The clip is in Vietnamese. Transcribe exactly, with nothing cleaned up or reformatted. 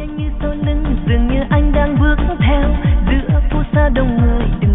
như sau lưng, dường như anh đang bước theo giữa phố xa đông người.